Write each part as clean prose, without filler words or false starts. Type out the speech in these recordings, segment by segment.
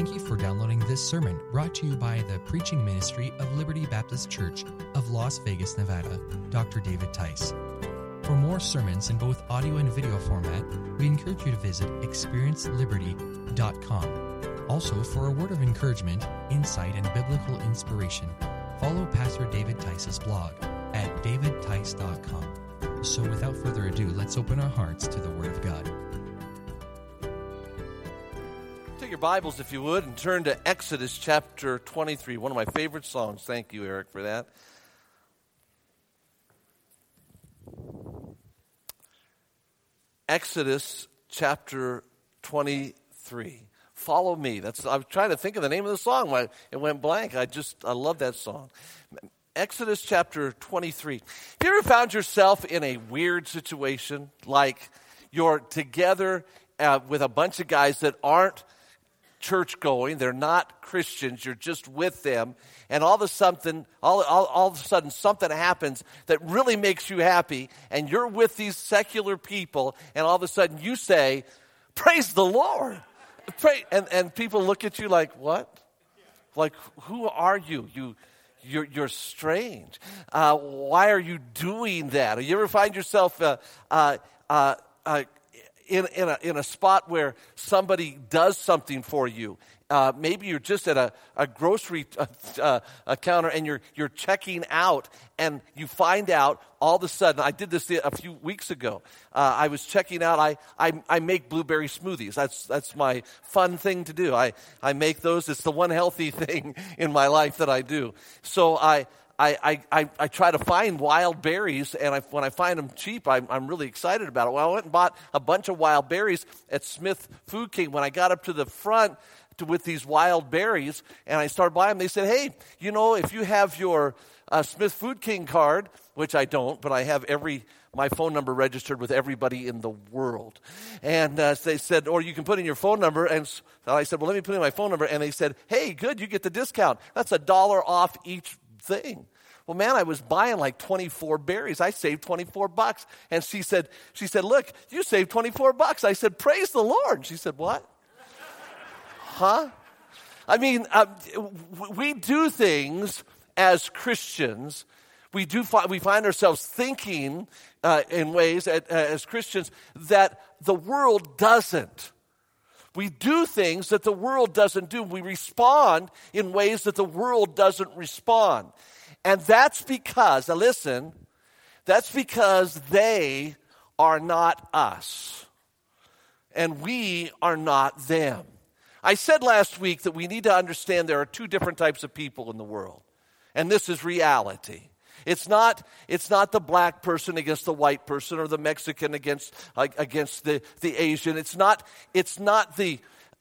Thank you for downloading this sermon brought to you by the preaching ministry of Liberty Baptist Church of Las Vegas, Nevada, Dr. David Tice. For more sermons in both audio and video format, we encourage you to visit experienceliberty.com. Also, for a word of encouragement, insight, and biblical inspiration, follow Pastor David Tice's blog at davidtice.com. So without further ado, let's open our hearts to the Word of God. Take your Bibles, if you would, and turn to Exodus chapter 23, one of my favorite songs. Thank you, Eric, for that. Exodus chapter 23. Follow me. I was trying to think of the name of the song. It went blank. I love that song. Exodus chapter 23. Have you ever found yourself in a weird situation, like you're together with a bunch of guys that aren't church going, they're not Christians, you're just with them, and all of a sudden something happens that really makes you happy, and you're with these secular people, and all of a sudden you say, "Praise the Lord." And people look at you like, "What? Like, who are you? You're strange. Why are you doing that?" Or you ever find yourself in a spot where somebody does something for you? Maybe you're just at a grocery counter and you're checking out, and you find out all of a sudden. I did this a few weeks ago. I was checking out. I make blueberry smoothies. That's my fun thing to do. I make those. It's the one healthy thing in my life that I do. So I try to find wild berries, and when I find them cheap, I'm really excited about it. Well, I went and bought a bunch of wild berries at Smith Food King. When I got up to the front with these wild berries, and I started buying them, they said, "Hey, if you have your Smith Food King card," which I don't, but I have my phone number registered with everybody in the world. And they said, "Or you can put in your phone number." And I said, "Well, let me put in my phone number." And they said, "Hey, good, you get the discount. That's $1 off each thing." Well, man, I was buying like 24 berries. I saved $24. And she said, "Look, you saved $24. I said, "Praise the Lord." And she said, "What?" Huh? I mean, we do things as Christians. We find ourselves thinking in ways as Christians that the world doesn't. We do things that the world doesn't do. We respond in ways that the world doesn't respond. And that's because, now listen, that's because they are not us. And we are not them. I said last week that we need to understand there are two different types of people in the world. And this is reality. It's not the black person against the white person, or the Mexican against the Asian. It's not the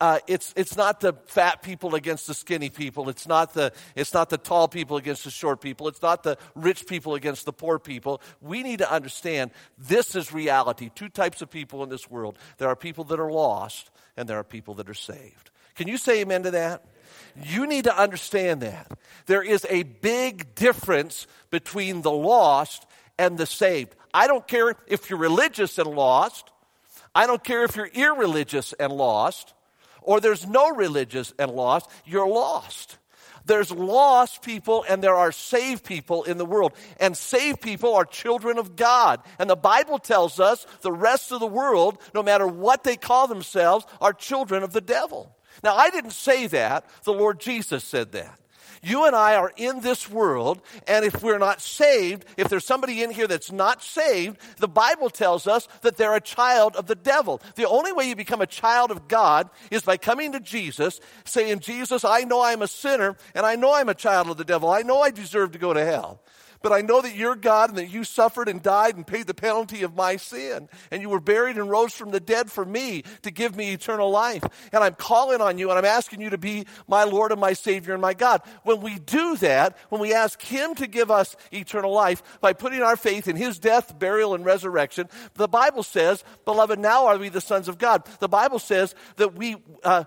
fat people against the skinny people. It's not the tall people against the short people. It's not the rich people against the poor people. We need to understand this is reality. Two types of people in this world. There are people that are lost, and there are people that are saved. Can you say amen to that? You need to understand that. There is a big difference between the lost and the saved. I don't care if you're religious and lost. I don't care if you're irreligious and lost. Or there's no religious and lost. You're lost. There's lost people and there are saved people in the world. And saved people are children of God. And the Bible tells us the rest of the world, no matter what they call themselves, are children of the devil. Now, I didn't say that. The Lord Jesus said that. You and I are in this world, and if we're not saved, if there's somebody in here that's not saved, the Bible tells us that they're a child of the devil. The only way you become a child of God is by coming to Jesus, saying, "Jesus, I know I'm a sinner, and I know I'm a child of the devil. I know I deserve to go to hell. But I know that you're God and that you suffered and died and paid the penalty of my sin. And you were buried and rose from the dead for me to give me eternal life. And I'm calling on you and I'm asking you to be my Lord and my Savior and my God." When we do that, when we ask Him to give us eternal life by putting our faith in His death, burial, and resurrection, the Bible says, "Beloved, now are we the sons of God." The Bible says that we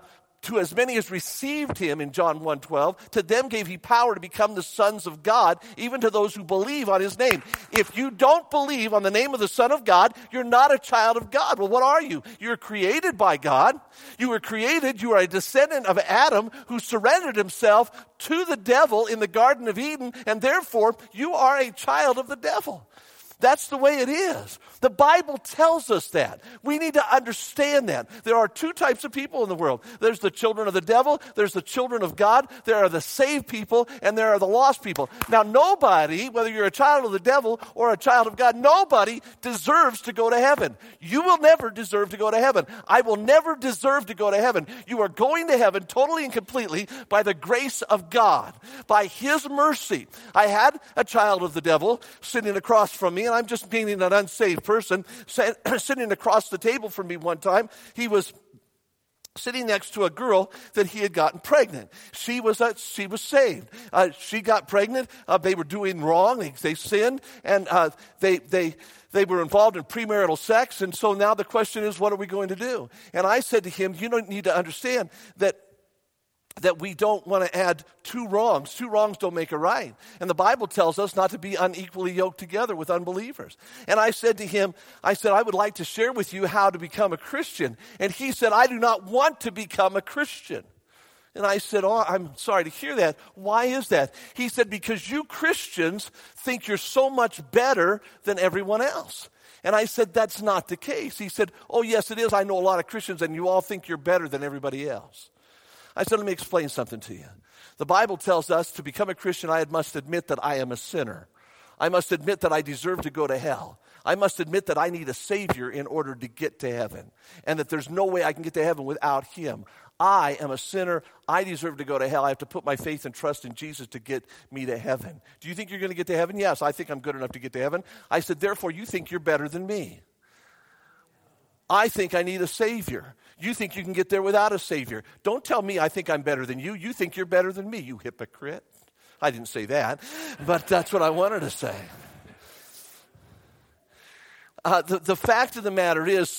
To as many as received him, in John 1:12, to them gave he power to become the sons of God, even to those who believe on his name. If you don't believe on the name of the Son of God, you're not a child of God. Well, what are you? You're created by God. You were created, you are a descendant of Adam who surrendered himself to the devil in the Garden of Eden, and therefore you are a child of the devil. That's the way it is. The Bible tells us that. We need to understand that. There are two types of people in the world. There's the children of the devil, there's the children of God, there are the saved people, and there are the lost people. Now, nobody, whether you're a child of the devil or a child of God, nobody deserves to go to heaven. You will never deserve to go to heaven. I will never deserve to go to heaven. You are going to heaven totally and completely by the grace of God, by his mercy. I had a child of the devil sitting across from me, and I'm just meaning an unsaved person sitting across the table from me one time. He was sitting next to a girl that he had gotten pregnant. She was saved. She got pregnant. They were doing wrong. They sinned, and they were involved in premarital sex. And so now the question is, what are we going to do? And I said to him, you don't need to understand that we don't want to add two wrongs. Two wrongs don't make a right. And the Bible tells us not to be unequally yoked together with unbelievers. And I said to him, I would like to share with you how to become a Christian. And he said, I do not want to become a Christian. And I said, oh, I'm sorry to hear that. Why is that? He said, because you Christians think you're so much better than everyone else. And I said, that's not the case. He said, oh, yes, it is. I know a lot of Christians, and you all think you're better than everybody else. I said, let me explain something to you. The Bible tells us to become a Christian, I must admit that I am a sinner. I must admit that I deserve to go to hell. I must admit that I need a Savior in order to get to heaven, and that there's no way I can get to heaven without him. I am a sinner. I deserve to go to hell. I have to put my faith and trust in Jesus to get me to heaven. Do you think you're going to get to heaven? Yes, I think I'm good enough to get to heaven. I said, therefore, you think you're better than me. I think I need a Savior. You think you can get there without a Savior. Don't tell me I think I'm better than you. You think you're better than me, you hypocrite. I didn't say that, but that's what I wanted to say. The fact of the matter is,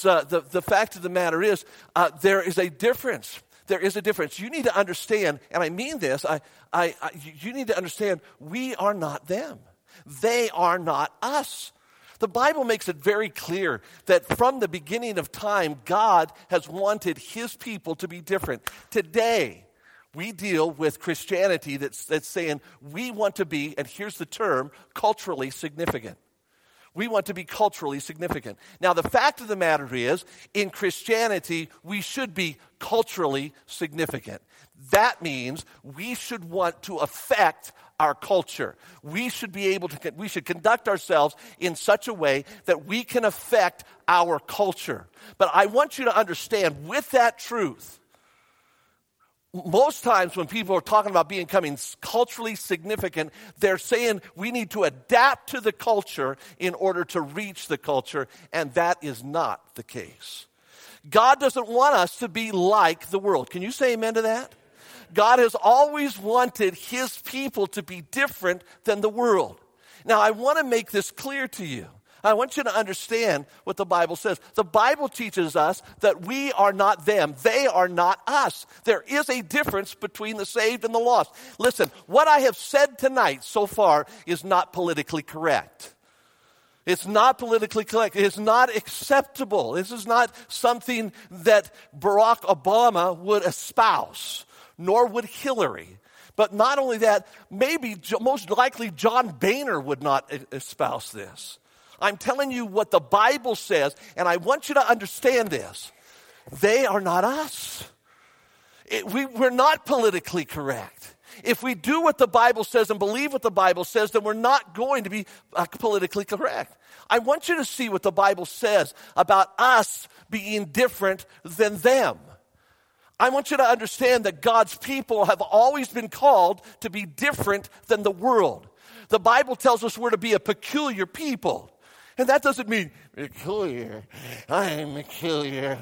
there is a difference. There is a difference. You need to understand, and I mean this, you need to understand, we are not them. They are not us. The Bible makes it very clear that from the beginning of time, God has wanted his people to be different. Today, we deal with Christianity that's saying we want to be, and here's the term, culturally significant. We want to be culturally significant. Now, the fact of the matter is, in Christianity, we should be culturally significant. That means we should want to affect our culture. We should conduct ourselves in such a way that we can affect our culture. But I want you to understand, with that truth, most times when people are talking about becoming culturally significant, they're saying we need to adapt to the culture in order to reach the culture, and that is not the case. God doesn't want us to be like the world. Can you say amen to that? God has always wanted his people to be different than the world. Now, I want to make this clear to you. I want you to understand what the Bible says. The Bible teaches us that we are not them. They are not us. There is a difference between the saved and the lost. Listen, what I have said tonight so far is not politically correct. It's not politically correct. It's not acceptable. This is not something that Barack Obama would espouse, nor would Hillary. But not only that, maybe most likely John Boehner would not espouse this. I'm telling you what the Bible says, and I want you to understand this. They are not us. We're not politically correct. If we do what the Bible says and believe what the Bible says, then we're not going to be politically correct. I want you to see what the Bible says about us being different than them. I want you to understand that God's people have always been called to be different than the world. The Bible tells us we're to be a peculiar people. And that doesn't mean peculiar. I'm peculiar.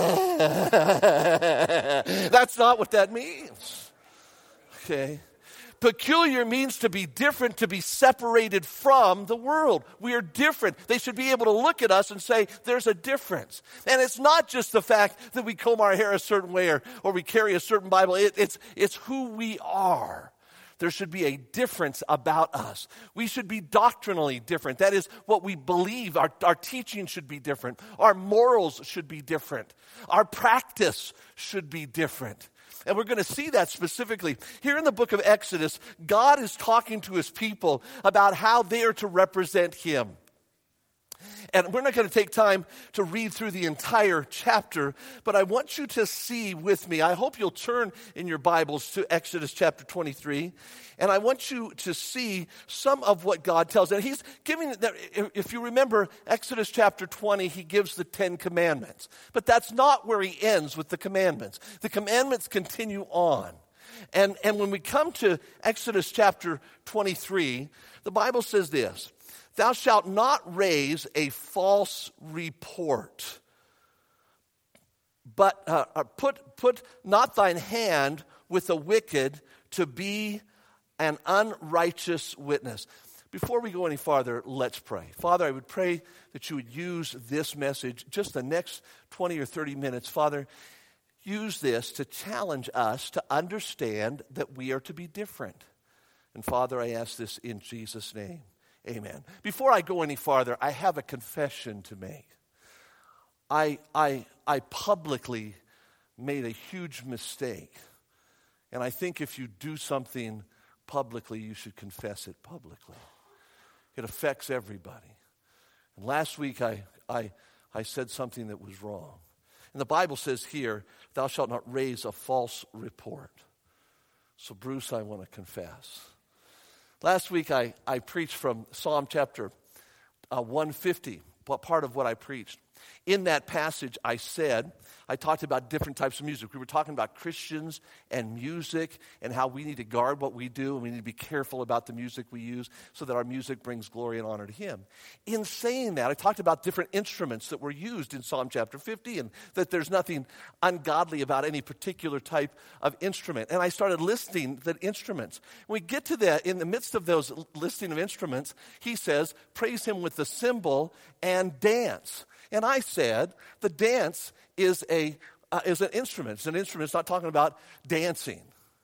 That's not what that means. Okay? Peculiar means to be different, to be separated from the world. We are different. They should be able to look at us and say, there's a difference. And it's not just the fact that we comb our hair a certain way or we carry a certain Bible. It's who we are. There should be a difference about us. We should be doctrinally different. That is what we believe. Our teaching should be different. Our morals should be different. Our practice should be different. And we're going to see that specifically. Here in the book of Exodus, God is talking to his people about how they are to represent him. And we're not going to take time to read through the entire chapter, but I want you to see with me. I hope you'll turn in your Bibles to Exodus chapter 23, and I want you to see some of what God tells. And he's giving, if you remember, Exodus chapter 20, he gives the 10 commandments. But that's not where he ends with the commandments. The commandments continue on. And when we come to Exodus chapter 23, the Bible says this: "Thou shalt not raise a false report, but put not thine hand with the wicked to be an unrighteous witness." Before we go any farther, let's pray. Father, I would pray that you would use this message, just the next 20 or 30 minutes. Father, use this to challenge us to understand that we are to be different. And Father, I ask this in Jesus' name. Amen. Before I go any farther, I have a confession to make. I publicly made a huge mistake. And I think if you do something publicly, you should confess it publicly. It affects everybody. And last week I said something that was wrong. And the Bible says here, "Thou shalt not raise a false report." So Bruce, I want to confess. Last week, I preached from Psalm chapter 150, part of what I preached. In that passage, I talked about different types of music. We were talking about Christians and music and how we need to guard what we do, and we need to be careful about the music we use so that our music brings glory and honor to him. In saying that, I talked about different instruments that were used in Psalm chapter 50, and that there's nothing ungodly about any particular type of instrument. And I started listing the instruments. When we get to that, in the midst of those listing of instruments, he says, praise him with the cymbal and dance. And I said, the dance is an instrument. It's an instrument. It's not talking about dancing.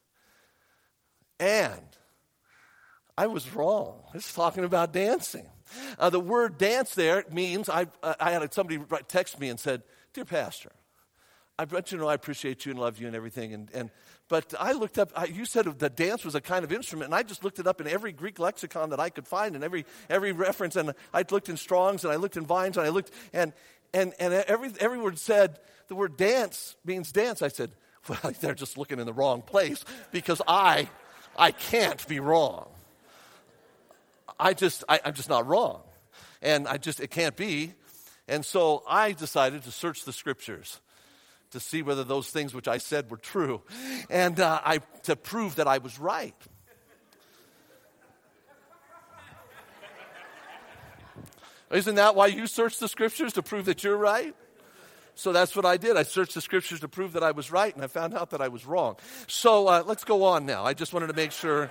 And I was wrong. It's talking about dancing. The word dance there means, I had somebody text me and said, "Dear Pastor, I bet you know I appreciate you and love you and everything. But I looked up, you said the dance was a kind of instrument, and I just looked it up in every Greek lexicon that I could find, and every reference, and I looked in Strong's, and I looked in Vine's, and I looked, and every word said the word dance means dance. I said, well, they're just looking in the wrong place, because I can't be wrong. I'm just not wrong. And it can't be. And so I decided to search the scriptures to see whether those things which I said were true, and to prove that I was right. Isn't that why you search the scriptures, to prove that you're right? So that's what I did. I searched the scriptures to prove that I was right, and I found out that I was wrong. So let's go on now. I just wanted to make sure.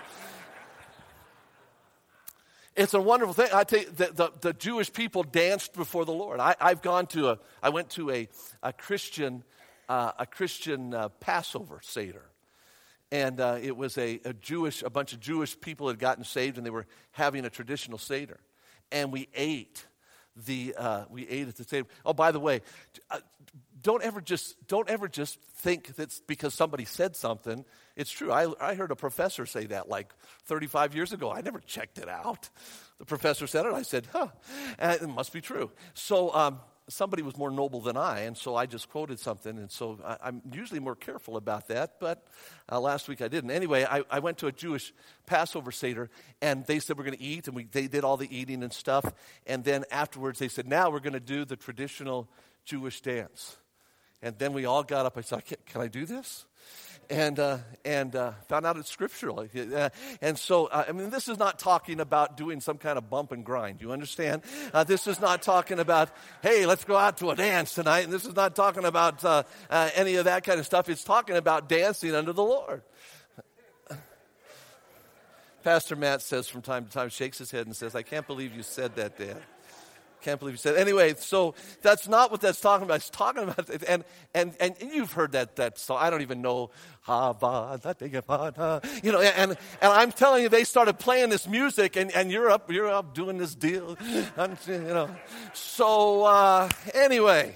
It's a wonderful thing. I tell you, the Jewish people danced before the Lord. I went to a Christian Passover Seder. And it was a bunch of Jewish people had gotten saved, and they were having a traditional Seder. And we ate at the Seder. Oh, by the way, don't ever just think that's because somebody said something. It's true. I heard a professor say that like 35 years ago. I never checked it out. The professor said it. I said, it must be true. So somebody was more noble than I, and so I just quoted something, and so I'm usually more careful about that, but last week I didn't. Anyway, I went to a Jewish Passover Seder, and they said we're going to eat, and they did all the eating and stuff, and then afterwards they said, now we're going to do the traditional Jewish dance. And then we all got up. I said, can I do this? And found out it's scriptural. And so, this is not talking about doing some kind of bump and grind. You understand? This is not talking about, hey, let's go out to a dance tonight. And this is not talking about any of that kind of stuff. It's talking about dancing unto the Lord. Pastor Matt says from time to time, shakes his head and says, I can't believe you said that, Dad. Can't believe you said it. Anyway, so that's not what that's talking about. It's talking about, and you've heard that song. I don't even know, you know, and I'm telling you, they started playing this music, and you're up doing this deal, you know. So anyway,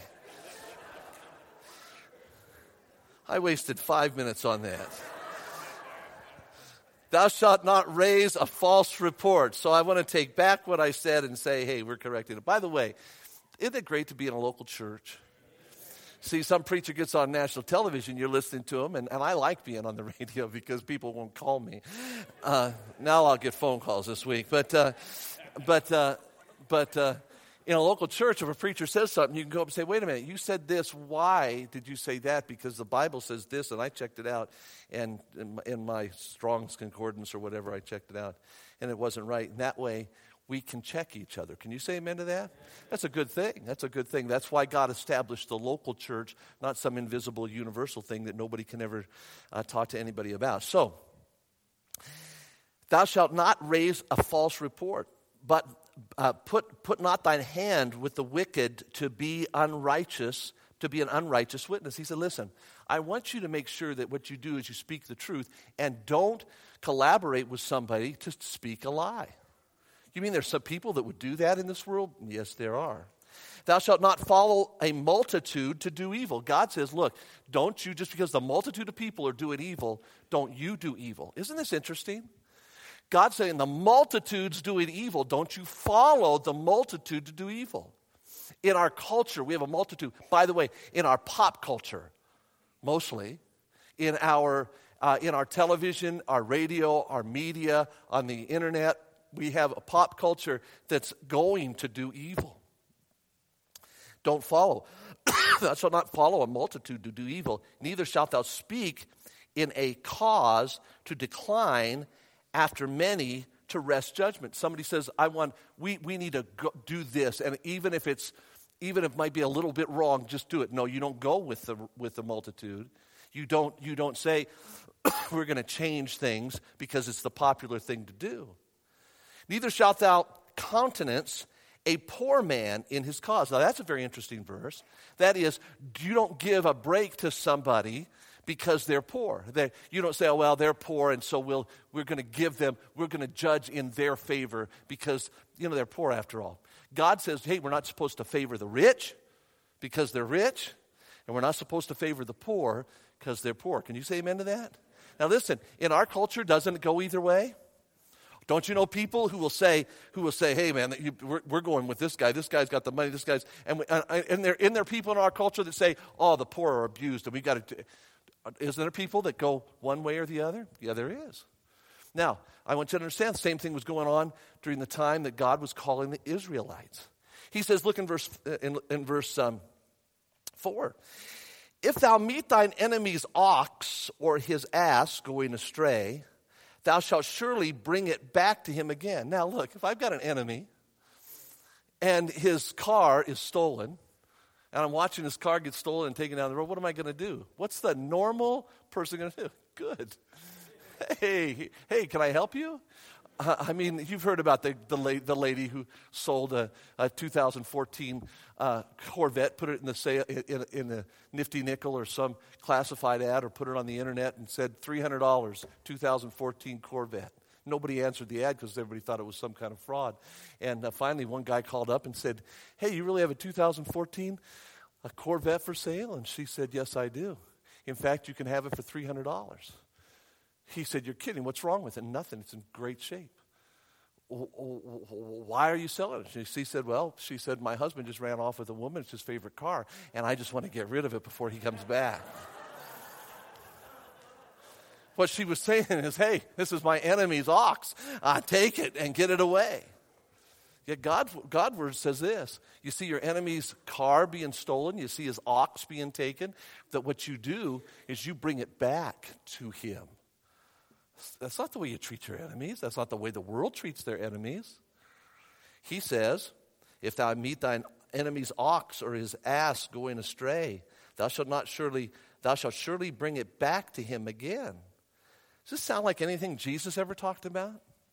I wasted 5 minutes on that. Thou shalt not raise a false report. So I want to take back what I said and say, hey, we're correcting it. By the way, isn't it great to be in a local church? See, some preacher gets on national television, you're listening to him, and I like being on the radio because people won't call me. Now I'll get phone calls this week. But in a local church, if a preacher says something, you can go up and say, wait a minute, you said this. Why did you say that? Because the Bible says this, and I checked it out. And in my Strong's Concordance or whatever, I checked it out, and it wasn't right. And that way, we can check each other. Can you say amen to that? That's a good thing. That's a good thing. That's why God established the local church, not some invisible universal thing that nobody can ever talk to anybody about. So, thou shalt not raise a false report, but put not thine hand with the wicked to be unrighteous, to be an unrighteous witness. He said, listen, I want you to make sure that what you do is you speak the truth and don't collaborate with somebody to speak a lie. You mean there's some people that would do that in this world? Yes, there are. Thou shalt not follow a multitude to do evil. God says, look, don't you, just because the multitude of people are doing evil, don't you do evil. Isn't this interesting? God's saying the multitude's doing evil. Don't you follow the multitude to do evil. In our culture, we have a multitude. By the way, in our pop culture, mostly, in our television, our radio, our media, on the internet, we have a pop culture that's going to do evil. Don't follow. Thou shalt not follow a multitude to do evil. Neither shalt thou speak in a cause to decline after many to wrest judgment. Somebody says, we need to do this, and even if it might be a little bit wrong, just do it. No, you don't go with the multitude. You don't say we're going to change things because it's the popular thing to do. Neither shalt thou countenance a poor man in his cause. Now that's a very interesting verse. That is, you don't give a break to somebody because they're poor. You don't say, oh, well, they're poor, and so we're going to judge in their favor because, they're poor after all. God says, hey, we're not supposed to favor the rich because they're rich, and we're not supposed to favor the poor because they're poor. Can you say amen to that? Now listen, in our culture, doesn't it go either way? Don't you know people who will say, hey, man, we're going with this guy. This guy's got the money. This guy's, and there are people in our culture that say, oh, the poor are abused, and we got to. Isn't there people that go one way or the other? Yeah, there is. Now, I want you to understand the same thing was going on during the time that God was calling the Israelites. He says, look in verse 4. If thou meet thine enemy's ox or his ass going astray, thou shalt surely bring it back to him again. Now, look, if I've got an enemy and his car is stolen, and I'm watching his car get stolen and taken down the road, what am I going to do? What's the normal person going to do? Good. Hey, can I help you? You've heard about the lady who sold a 2014 Corvette, put it in the sale in a Nifty Nickel or some classified ad, or put it on the internet and said $300, 2014 Corvette. Nobody answered the ad because everybody thought it was some kind of fraud. And finally, one guy called up and said, hey, you really have a 2014 Corvette for sale? And she said, yes, I do. In fact, you can have it for $300. He said, you're kidding. What's wrong with it? Nothing. It's in great shape. Why are you selling it? She said, my husband just ran off with a woman. It's his favorite car, and I just want to get rid of it before he comes back. What she was saying is, hey, this is my enemy's ox. Take it and get it away. Yet God's word says this. You see your enemy's car being stolen. You see his ox being taken. That what you do is you bring it back to him. That's not the way you treat your enemies. That's not the way the world treats their enemies. He says, if thou meet thine enemy's ox or his ass going astray, thou shalt surely bring it back to him again. Does this sound like anything Jesus ever talked about?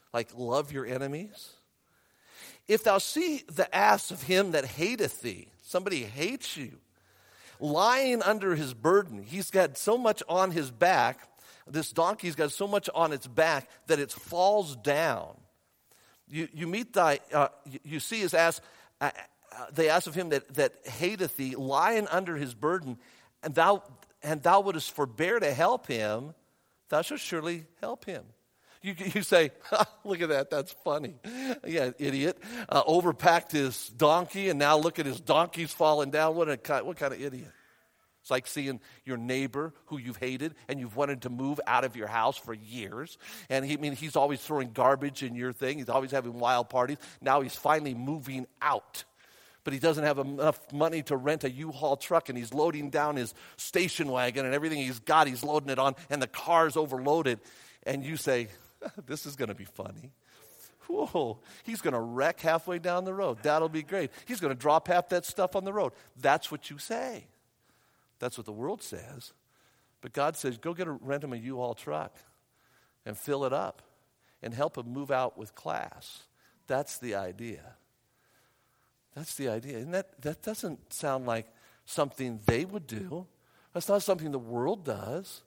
Like love your enemies. If thou see the ass of him that hateth thee, somebody hates you, lying under his burden, he's got so much on his back, this donkey's got so much on its back that it falls down. You see his ass, the ass of him that hateth thee, lying under his burden, and thou wouldest forbear to help him, thou shalt surely help him. You say, look at that, that's funny. Yeah, idiot. Overpacked his donkey, and now look at his donkey's falling down. What kind of idiot? It's like seeing your neighbor who you've hated and you've wanted to move out of your house for years. And he's always throwing garbage in your thing. He's always having wild parties. Now he's finally moving out. But he doesn't have enough money to rent a U-Haul truck, and he's loading down his station wagon, and everything he's got, he's loading it on, and the car's overloaded. And you say, this is going to be funny. Whoa, he's going to wreck halfway down the road. That'll be great. He's going to drop half that stuff on the road. That's what you say. That's what the world says. But God says, go rent him a U-Haul truck and fill it up and help him move out with class. That's the idea. That's the idea. And that doesn't sound like something they would do. That's not something the world does.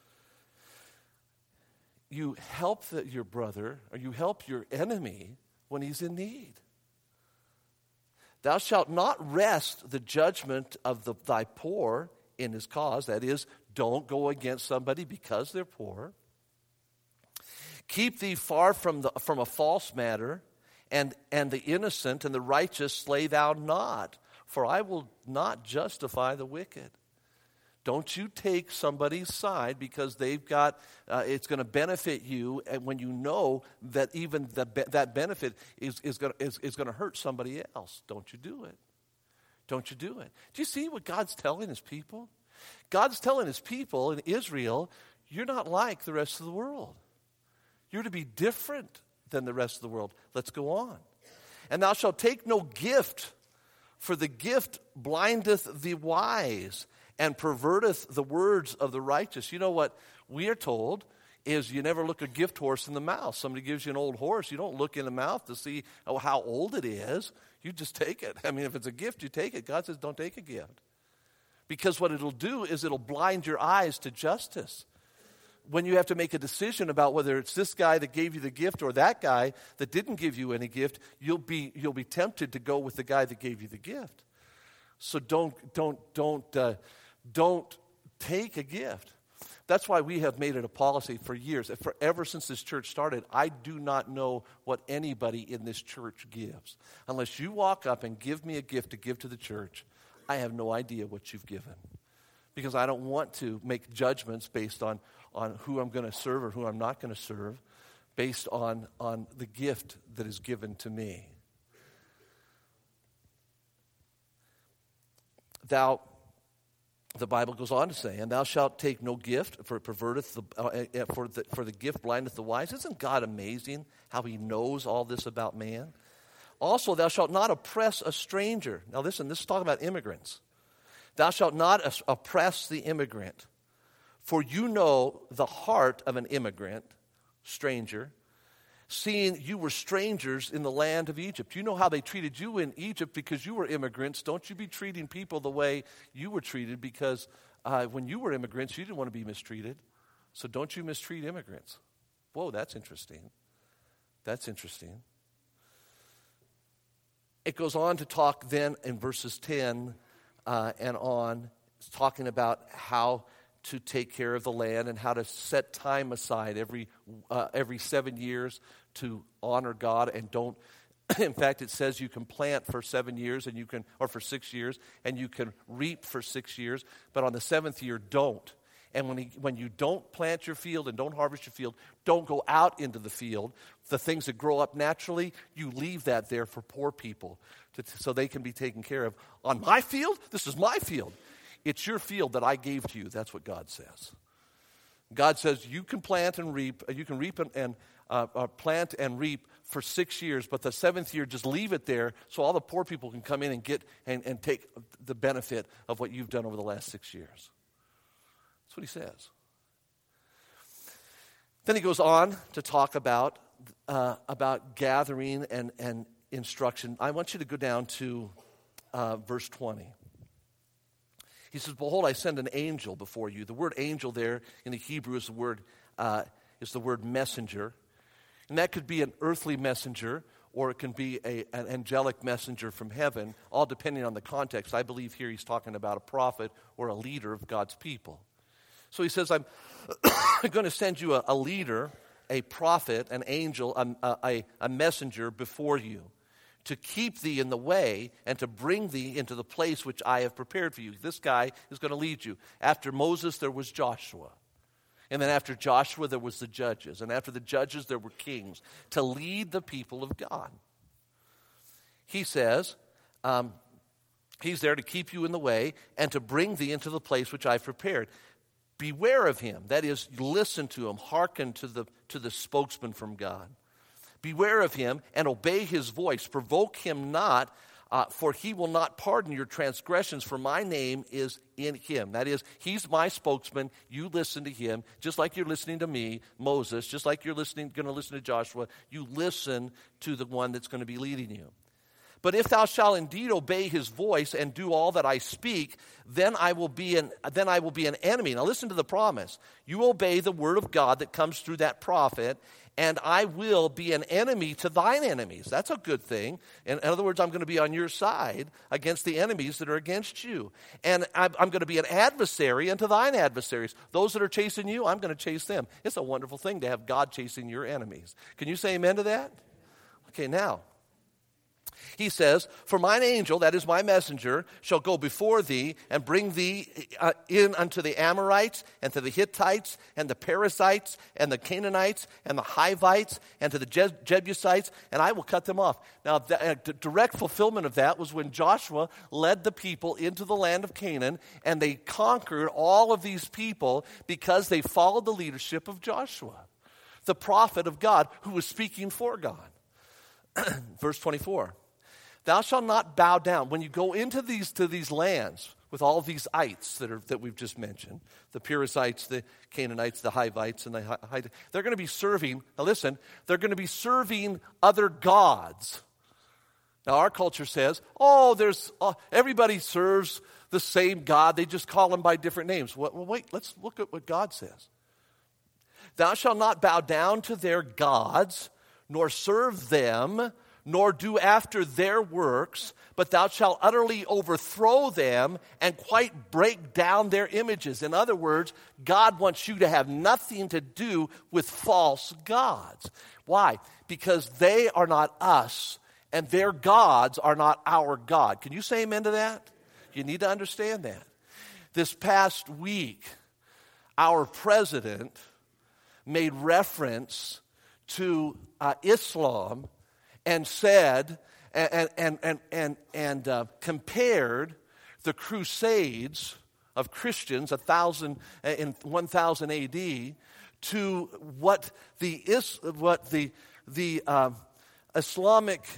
You help your brother, or you help your enemy when he's in need. Thou shalt not wrest the judgment of thy poor in his cause. That is, don't go against somebody because they're poor. Keep thee far from a false matter, and the innocent and the righteous slay thou not, for I will not justify the wicked. Don't you take somebody's side because they've got, it's going to benefit you, and when you know that even that benefit is going to hurt somebody else. Don't you do it. Don't you do it. Do you see what God's telling his people? God's telling his people in Israel, you're not like the rest of the world. You're to be different than the rest of the world. Let's go on. And thou shalt take no gift, for the gift blindeth the wise, and perverteth the words of the righteous. You know what we are told is you never look a gift horse in the mouth. Somebody gives you an old horse, you don't look in the mouth to see how old it is. You just take it. I mean, if it's a gift, you take it. God says don't take a gift. Because what it'll do is it'll blind your eyes to justice. When you have to make a decision about whether it's this guy that gave you the gift or that guy that didn't give you any gift, you'll be tempted to go with the guy that gave you the gift. So don't take a gift. That's why we have made it a policy for years. Ever since this church started, I do not know what anybody in this church gives. Unless you walk up and give me a gift to give to the church, I have no idea what you've given. Because I don't want to make judgments based on who I'm going to serve or who I'm not going to serve, based on the gift that is given to me. The Bible goes on to say, and thou shalt take no gift, for it perverteth for the gift blindeth the wise. Isn't God amazing how he knows all this about man? Also, thou shalt not oppress a stranger. Now listen, this is talking about immigrants. Thou shalt not oppress the immigrant, for you know the heart of an immigrant, stranger, seeing you were strangers in the land of Egypt. You know how they treated you in Egypt because you were immigrants. Don't you be treating people the way you were treated, because when you were immigrants, you didn't want to be mistreated. So don't you mistreat immigrants. Whoa, that's interesting. That's interesting. It goes on to talk then in verses 10 and on, it's talking about how to take care of the land and how to set time aside every 7 years to honor God, and don't. In fact, it says you can plant for 7 years or for 6 years, and you can reap for 6 years. But on the seventh year, don't. And when you don't plant your field and don't harvest your field, don't go out into the field. The things that grow up naturally, you leave that there for poor people so they can be taken care of. On my field, this is my field. It's your field that I gave to you. That's what God says. God says you can plant and reap. You can reap and plant and reap for 6 years, but the seventh year, just leave it there so all the poor people can come in and get and take the benefit of what you've done over the last 6 years. That's what he says. Then he goes on to talk about gathering and instruction, I want you to go down to verse 20. He says, "Behold, I send an angel before you." The word angel there in the Hebrew is the word messenger. And that could be an earthly messenger, or it can be an angelic messenger from heaven, all depending on the context. I believe here he's talking about a prophet or a leader of God's people. So he says, I'm going to send you a leader, a prophet, an angel, a messenger before you, to keep thee in the way and to bring thee into the place which I have prepared for you. This guy is going to lead you. After Moses, there was Joshua. And then after Joshua, there was the judges. And after the judges, there were kings to lead the people of God. He says, he's there to keep you in the way and to bring thee into the place which I've prepared. Beware of him. That is, listen to him. Hearken to the spokesman from God. Beware of him and obey his voice. Provoke him not, for he will not pardon your transgressions, for my name is in him. That is, he's my spokesman. You listen to him, just like you're listening to me, Moses, just like you're going to listen to Joshua. You listen to the one that's going to be leading you. But if thou shalt indeed obey his voice and do all that I speak, then I will be an enemy. Now listen to the promise. You obey the word of God that comes through that prophet, and I will be an enemy to thine enemies. That's a good thing. In other words, I'm going to be on your side against the enemies that are against you. And I'm going to be an adversary unto thine adversaries. Those that are chasing you, I'm going to chase them. It's a wonderful thing to have God chasing your enemies. Can you say amen to that? Okay, now, he says, "For mine angel," that is my messenger, "shall go before thee and bring thee in unto the Amorites and to the Hittites and the Perizzites and the Canaanites and the Hivites and to the Jebusites, and I will cut them off." Now, the direct fulfillment of that was when Joshua led the people into the land of Canaan, and they conquered all of these people because they followed the leadership of Joshua, the prophet of God who was speaking for God. Verse 24. "Thou shalt not bow down." When you go into these lands with all of these ites that we've just mentioned, the Perizzites, the Canaanites, the Hivites, and they're going to be serving, now listen, they're going to be serving other gods. Now our culture says, everybody serves the same God, they just call him by different names. Well, wait, let's look at what God says. "Thou shalt not bow down to their gods, nor serve them, nor do after their works, but thou shalt utterly overthrow them and quite break down their images." In other words, God wants you to have nothing to do with false gods. Why? Because they are not us, and their gods are not our God. Can you say amen to that? You need to understand that. This past week, our president made reference to Islam and said and compared the Crusades of Christians in 1000 AD to what the Islamic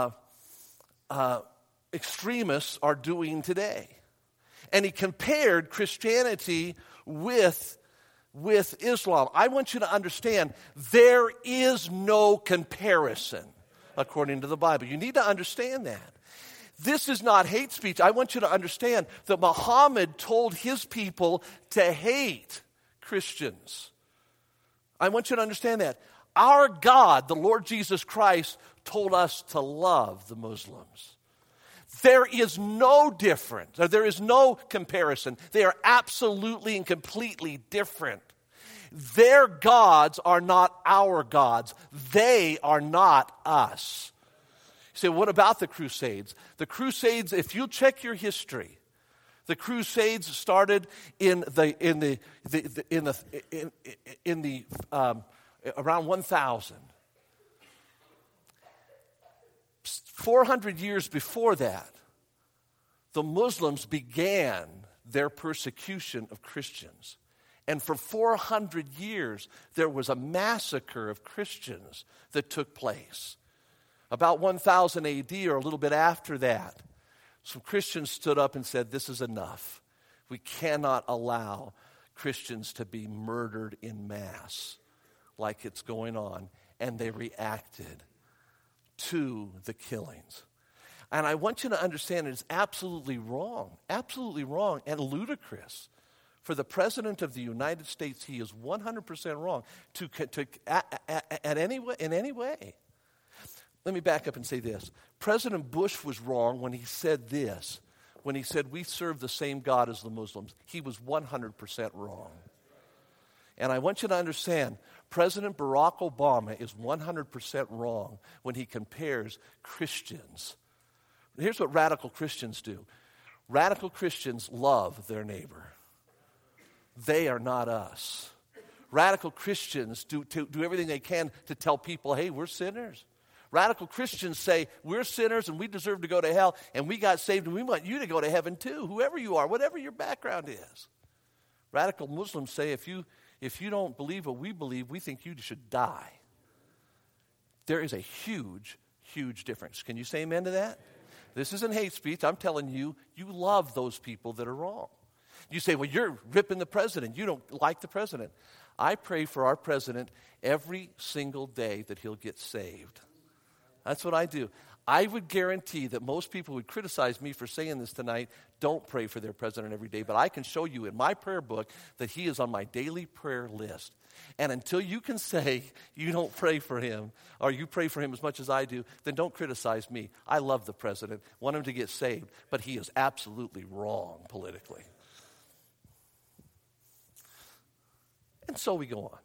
extremists are doing today. And he compared Christianity with Islam. I want you to understand, there is no comparison according to the Bible. You need to understand that. This is not hate speech. I want you to understand that Muhammad told his people to hate Christians. I want you to understand that. Our God, the Lord Jesus Christ, told us to love the Muslims. There is no difference. There is no comparison. They are absolutely and completely different. Their gods are not our gods. They are not us. You say, what about the Crusades? The Crusades, if you check your history, the Crusades started in around 1000. 400 years before that, the Muslims began their persecution of Christians. And for 400 years, there was a massacre of Christians that took place. About 1000 AD or a little bit after that, some Christians stood up and said, "This is enough. We cannot allow Christians to be murdered in mass like it's going on." and they reacted to the killings. And I want you to understand it's absolutely wrong and ludicrous. For the President of the United States, he is 100% wrong in any way. Let me back up and say this. President Bush was wrong when he said this. When he said, we serve the same God as the Muslims. He was 100% wrong. And I want you to understand, President Barack Obama is 100% wrong when he compares Christians. Here's what radical Christians do. Radical Christians love their neighbor. They are not us. Radical Christians do everything they can to tell people, hey, we're sinners. Radical Christians say, we're sinners and we deserve to go to hell, and we got saved and we want you to go to heaven too, whoever you are, whatever your background is. Radical Muslims say, if you don't believe what we believe, we think you should die. There is a huge, huge difference. Can you say amen to that? This isn't hate speech. I'm telling you, you love those people that are wrong. You say, well, you're ripping the president. You don't like the president. I pray for our president every single day that he'll get saved. That's what I do. I would guarantee that most people would criticize me for saying this tonight. Don't pray for their president every day. But I can show you in my prayer book that he is on my daily prayer list. And until you can say you don't pray for him, or you pray for him as much as I do, then don't criticize me. I love the president, want him to get saved, but he is absolutely wrong politically. And so we go on.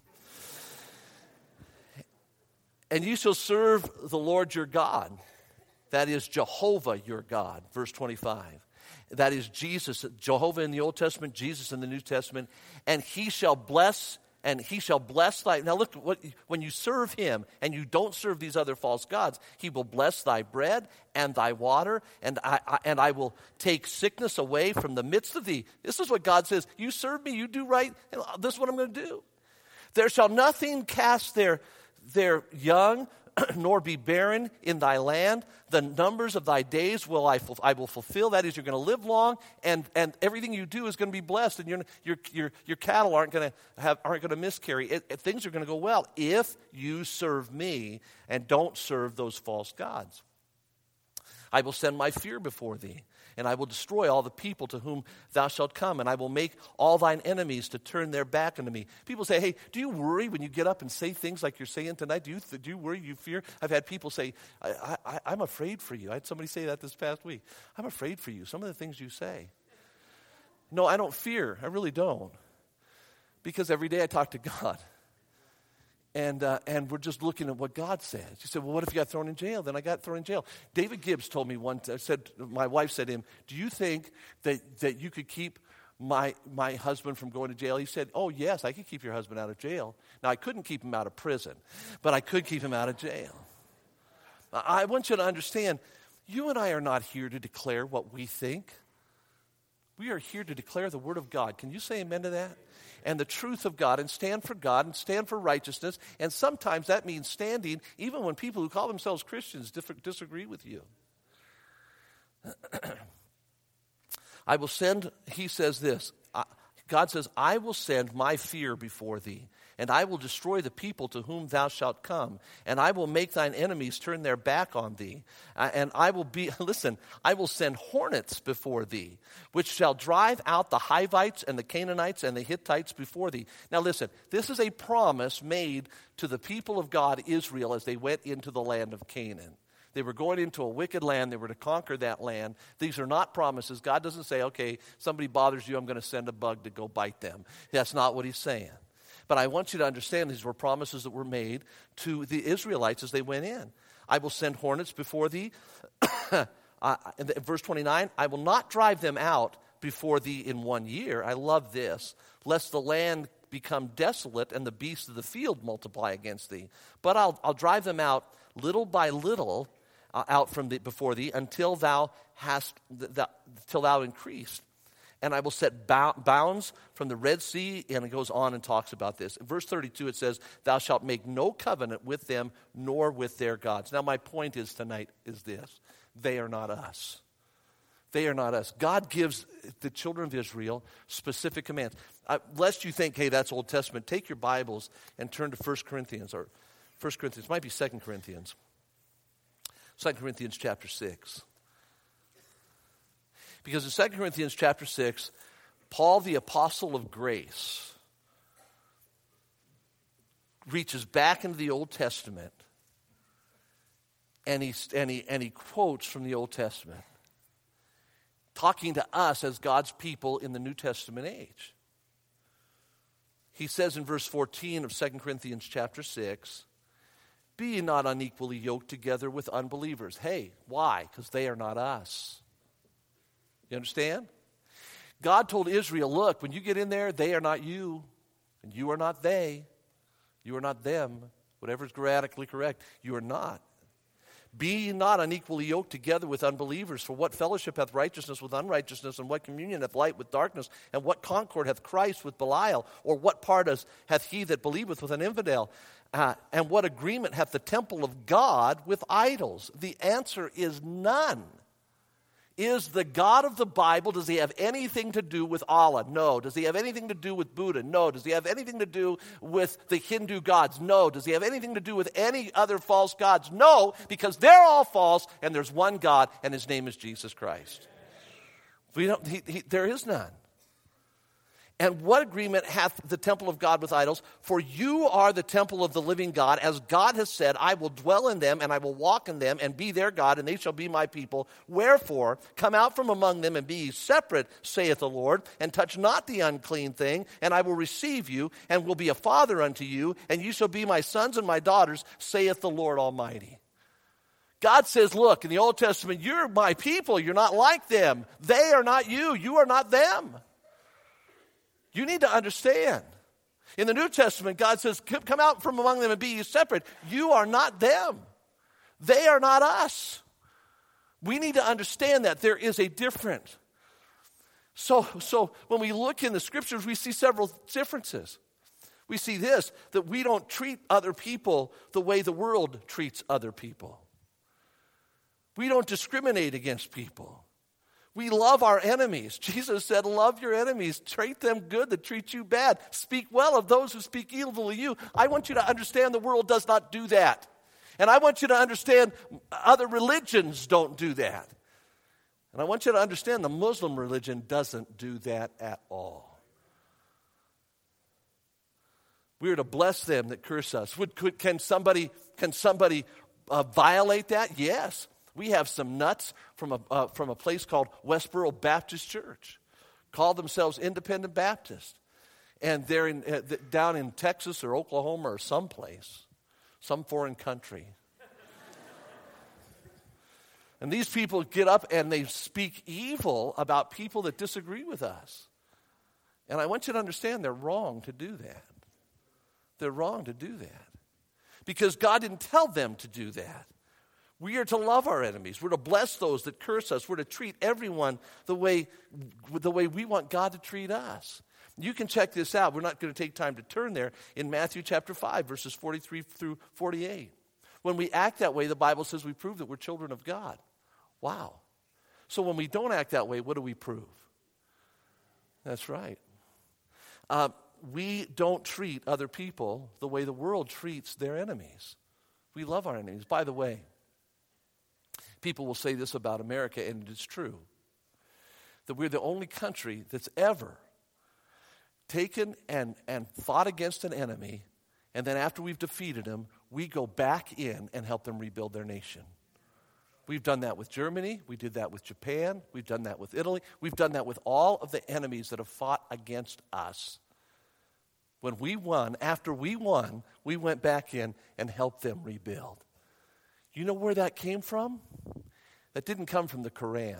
And you shall serve the Lord your God. That is Jehovah your God. Verse 25. That is Jesus, Jehovah in the Old Testament, Jesus in the New Testament. And he shall bless thy. Now look, when you serve him and you don't serve these other false gods, he will bless thy bread and thy water, and I will take sickness away from the midst of thee. This is what God says. You serve me, you do right, and this is what I'm going to do. There shall nothing cast their young, nor be barren in thy land. The numbers of thy days will I will fulfill. That is, you're going to live long, and everything you do is going to be blessed, and your cattle aren't going to miscarry. Things are going to go well if you serve me and don't serve those false gods. I will send my fear before thee, and I will destroy all the people to whom thou shalt come, and I will make all thine enemies to turn their back unto me. People say, hey, do you worry when you get up and say things like you're saying tonight? Do you worry, you fear? I've had people say, I'm afraid for you. I had somebody say that this past week. I'm afraid for you, some of the things you say. No, I don't fear. I really don't. Because every day I talk to God. And we're just looking at what God says. You said, well, what if you got thrown in jail? Then I got thrown in jail. David Gibbs told me my wife said to him, do you think that you could keep my husband from going to jail? He said, oh, yes, I could keep your husband out of jail. Now, I couldn't keep him out of prison, but I could keep him out of jail. I want you to understand, you and I are not here to declare what we think. We are here to declare the word of God. Can you say amen to that? And the truth of God, and stand for God, and stand for righteousness. And sometimes that means standing even when people who call themselves Christians disagree with you. I will send, he says this, God says, I will send my fear before thee, and I will destroy the people to whom thou shalt come, and I will make thine enemies turn their back on thee, and I will send hornets before thee, which shall drive out the Hivites and the Canaanites and the Hittites before thee. Now listen, this is a promise made to the people of God, Israel, as they went into the land of Canaan. They were going into a wicked land. They were to conquer that land. These are not promises. God doesn't say, okay, somebody bothers you, I'm going to send a bug to go bite them. That's not what he's saying. But I want you to understand these were promises that were made to the Israelites as they went in. I will send hornets before thee. In verse 29, I will not drive them out before thee in 1 year. I love this. Lest the land become desolate and the beasts of the field multiply against thee. But I'll drive them out little by little out from before thee until thou increased. And I will set bounds from the Red Sea, and it goes on and talks about this. In verse 32 it says, thou shalt make no covenant with them, nor with their gods. Now my point is tonight is this. They are not us. They are not us. God gives the children of Israel specific commands. Lest you think, hey, that's Old Testament, take your Bibles and turn to 1 Corinthians or 1 Corinthians, might be 2 Corinthians. 2 Corinthians chapter 6. Because in 2 Corinthians chapter 6, Paul, the apostle of grace, reaches back into the Old Testament and he quotes from the Old Testament, talking to us as God's people in the New Testament age. He says in verse 14 of 2 Corinthians chapter 6, "Be ye not unequally yoked together with unbelievers." Hey, why? Because they are not us. You understand? God told Israel, look, when you get in there, they are not you, and you are not they. You are not them. Whatever is grammatically correct, you are not. "Be ye not unequally yoked together with unbelievers. For what fellowship hath righteousness with unrighteousness? And what communion hath light with darkness? And what concord hath Christ with Belial? Or what part hath he that believeth with an infidel? And what agreement hath the temple of God with idols?" The answer is none. Is the God of the Bible, does he have anything to do with Allah? No. Does he have anything to do with Buddha? No. Does he have anything to do with the Hindu gods? No. Does he have anything to do with any other false gods? No, because they're all false, and there's one God, and his name is Jesus Christ. There is none. "And what agreement hath the temple of God with idols? For you are the temple of the living God, as God has said, I will dwell in them, and I will walk in them, and be their God, and they shall be my people. Wherefore, come out from among them, and be ye separate, saith the Lord, and touch not the unclean thing, and I will receive you, and will be a father unto you, and you shall be my sons and my daughters, saith the Lord Almighty." God says, look, in the Old Testament, you're my people, you're not like them. They are not you, you are not them. You need to understand. In the New Testament, God says, come out from among them and be ye separate. You are not them. They are not us. We need to understand that there is a difference. So when we look in the Scriptures, we see several differences. We see this, that we don't treat other people the way the world treats other people. We don't discriminate against people. We love our enemies. Jesus said, love your enemies. Treat them good that treat you bad. Speak well of those who speak evil of you. I want you to understand the world does not do that. And I want you to understand other religions don't do that. And I want you to understand the Muslim religion doesn't do that at all. We are to bless them that curse us. Can somebody violate that? Yes. We have some nuts from a place called Westboro Baptist Church, call themselves Independent Baptist, and they're down in Texas or Oklahoma or someplace, some foreign country. And these people get up and they speak evil about people that disagree with us. And I want you to understand they're wrong to do that. They're wrong to do that because God didn't tell them to do that. We are to love our enemies. We're to bless those that curse us. We're to treat everyone the way we want God to treat us. You can check this out. We're not going to take time to turn there in Matthew chapter 5, verses 43 through 48. When we act that way, the Bible says we prove that we're children of God. Wow. So when we don't act that way, what do we prove? That's right. We don't treat other people the way the world treats their enemies. We love our enemies. By the way, people will say this about America, and it is true, that we're the only country that's ever taken and fought against an enemy, and then after we've defeated them, we go back in and help them rebuild their nation. We've done that with Germany. We did that with Japan. We've done that with Italy. We've done that with all of the enemies that have fought against us. When we won, after we won, we went back in and helped them rebuild. You know where that came from? That didn't come from the Quran.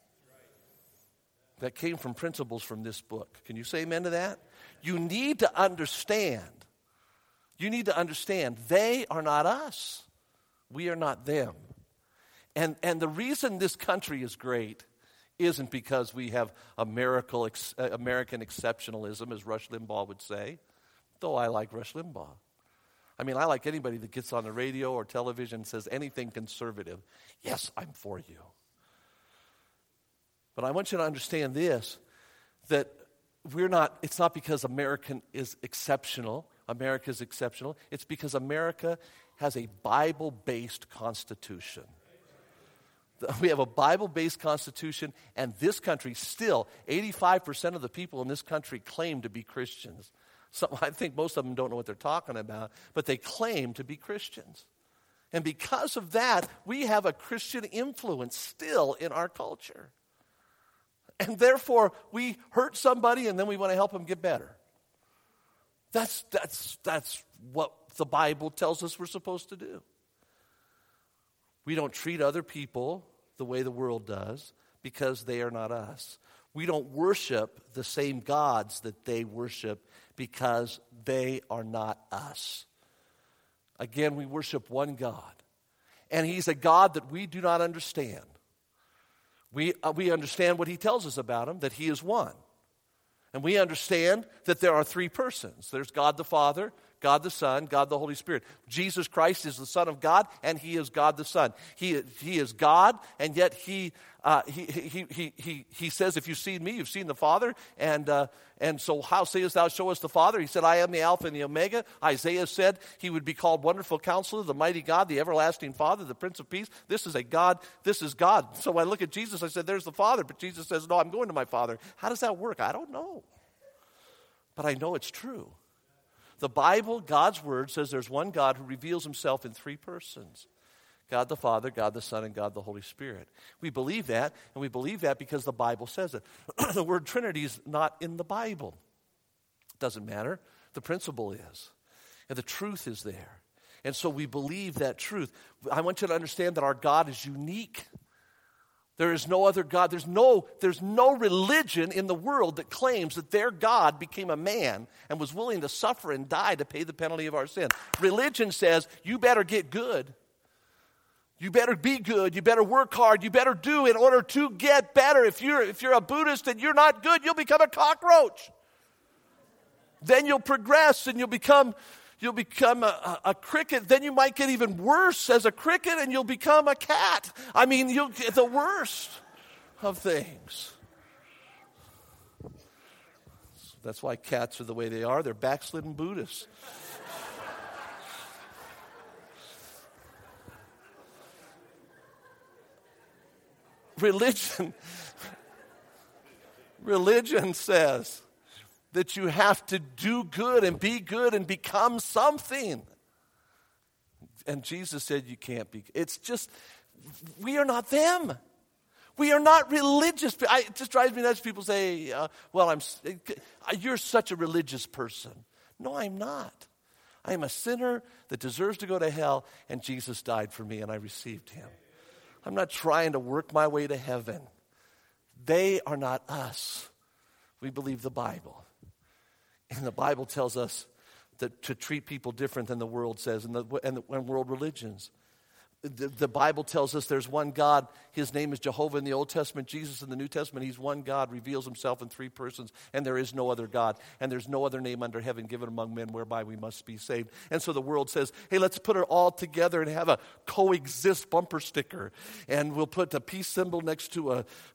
That came from principles from this book. Can you say amen to that? You need to understand. You need to understand they are not us. We are not them. And the reason this country is great isn't because we have American exceptionalism, as Rush Limbaugh would say, though I like Rush Limbaugh. I mean, I like anybody that gets on the radio or television and says anything conservative. Yes, I'm for you. But I want you to understand this, that it's not because American is exceptional. America is exceptional? It's because America has a Bible-based constitution. We have a Bible-based constitution, and this country still, 85% of the people in this country claim to be Christians. I think most of them don't know what they're talking about, but they claim to be Christians. And because of that, we have a Christian influence still in our culture. And therefore, we hurt somebody and then we want to help them get better. That's what the Bible tells us we're supposed to do. We don't treat other people the way the world does because they are not us. We don't worship the same gods that they worship because they are not us. Again, we worship one God. And He's a God that we do not understand. We understand what He tells us about Him, that He is one. And we understand that there are three persons. There's God the Father, God the Son, God the Holy Spirit. Jesus Christ is the Son of God, and He is God the Son. He is God, and yet He says, if you've seen me, you've seen the Father. And so how sayest thou, show us the Father? He said, I am the Alpha and the Omega. Isaiah said He would be called Wonderful Counselor, the Mighty God, the Everlasting Father, the Prince of Peace. This is God. So when I look at Jesus, I said, there's the Father. But Jesus says, no, I'm going to my Father. How does that work? I don't know. But I know it's true. The Bible, God's Word, says there's one God who reveals Himself in three persons. God the Father, God the Son, and God the Holy Spirit. We believe that, and we believe that because the Bible says it. The word Trinity is not in the Bible. It doesn't matter. The principle is. And the truth is there. And so we believe that truth. I want you to understand that our God is unique. There is no other God. There's no religion in the world that claims that their God became a man and was willing to suffer and die to pay the penalty of our sin. Religion says, you better get good. You better be good. You better work hard. You better do in order to get better. If you're a Buddhist and you're not good, you'll become a cockroach. Then you'll progress and you'll become a cricket. Then you might get even worse as a cricket and you'll become a cat. I mean, you'll get the worst of things. That's why cats are the way they are. They're backslidden Buddhists. Religion says that you have to do good and be good and become something. And Jesus said you can't be. It's just, we are not them. We are not religious. It just drives me nuts. People say, you're such a religious person. No, I'm not. I am a sinner that deserves to go to hell, and Jesus died for me, and I received Him. I'm not trying to work my way to heaven. They are not us. We believe the Bible. And the Bible tells us that to treat people different than the world says and world religions. The Bible tells us there's one God. His name is Jehovah in the Old Testament. Jesus in the New Testament. He's one God, reveals Himself in three persons, and there is no other God. And there's no other name under heaven given among men whereby we must be saved. And so the world says, hey, let's put it all together and have a coexist bumper sticker. And we'll put a peace symbol next to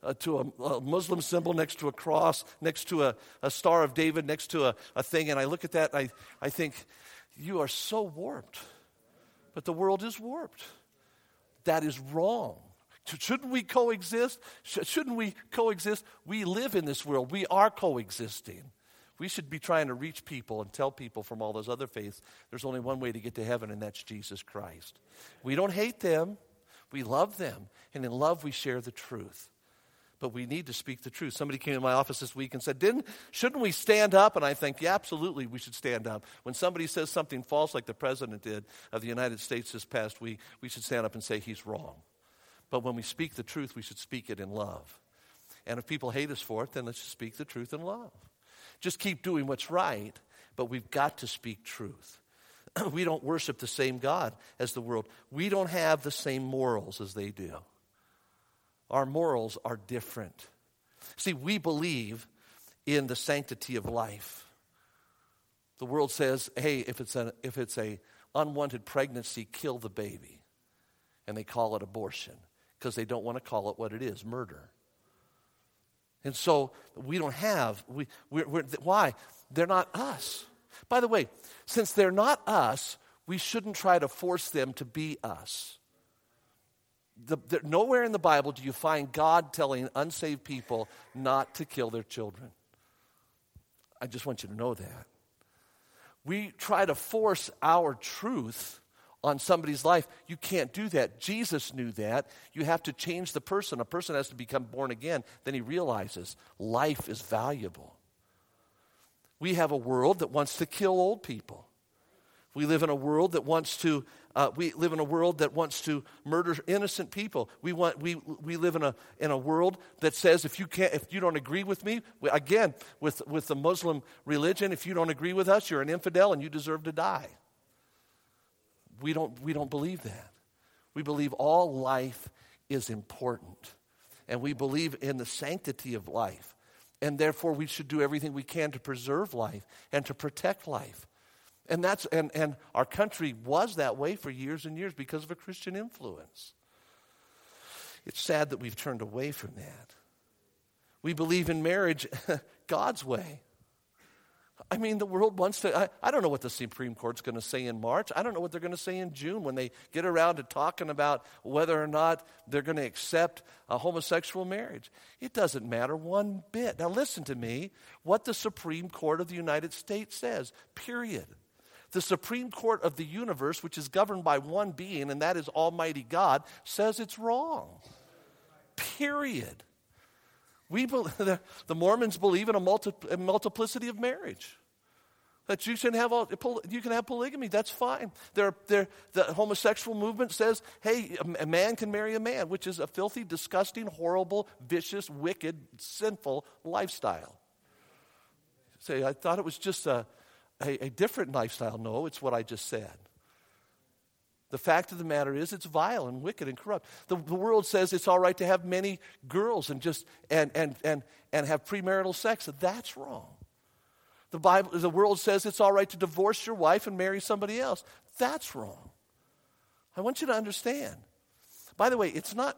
a Muslim symbol, next to a cross, next to a Star of David, next to a thing. And I look at that and I think, you are so warped. But the world is warped. That is wrong. Shouldn't we coexist? Shouldn't we coexist? We live in this world. We are coexisting. We should be trying to reach people and tell people from all those other faiths there's only one way to get to heaven, and that's Jesus Christ. We don't hate them. We love them. And in love, we share the truth. But we need to speak the truth. Somebody came to my office this week and said, shouldn't we stand up? And I think, yeah, absolutely, we should stand up. When somebody says something false like the president did of the United States this past week, we should stand up and say he's wrong. But when we speak the truth, we should speak it in love. And if people hate us for it, then let's just speak the truth in love. Just keep doing what's right, but we've got to speak truth. We don't worship the same God as the world. We don't have the same morals as they do. Our morals are different. See, we believe in the sanctity of life. The world says, hey, if it's a unwanted pregnancy, kill the baby. And they call it abortion because they don't want to call it what it is, murder. And so we don't have, we're why? They're not us. By the way, since they're not us, we shouldn't try to force them to be us. Nowhere in the Bible do you find God telling unsaved people not to kill their children. I just want you to know that. We try to force our truth on somebody's life. You can't do that. Jesus knew that. You have to change the person. A person has to become born again. Then he realizes life is valuable. We have a world that wants to kill old people. We live in a world that wants to murder innocent people. We live in a world that says if you don't agree with me, again with the Muslim religion, if you don't agree with us, you're an infidel and you deserve to die. We don't believe that. We believe all life is important, and we believe in the sanctity of life, and therefore we should do everything we can to preserve life and to protect life. And our country was that way for years and years because of a Christian influence. It's sad that we've turned away from that. We believe in marriage God's way. I mean, the world wants to, I don't know what the Supreme Court's going to say in March. I don't know what they're going to say in June when they get around to talking about whether or not they're going to accept a homosexual marriage. It doesn't matter one bit. Now listen to me, what the Supreme Court of the United States says, period. The Supreme Court of the universe, which is governed by one being, and that is Almighty God, says it's wrong. Period. The Mormons believe in a multiplicity of marriage. That you can have polygamy. That's fine. The homosexual movement says, hey, a man can marry a man, which is a filthy, disgusting, horrible, vicious, wicked, sinful lifestyle. Say, I thought it was just a different lifestyle. No, it's what I just said. The fact of the matter is it's vile and wicked and corrupt. The world says it's all right to have many girls and have premarital sex. That's wrong. The world says it's all right to divorce your wife and marry somebody else. That's wrong. I want you to understand. By the way, it's not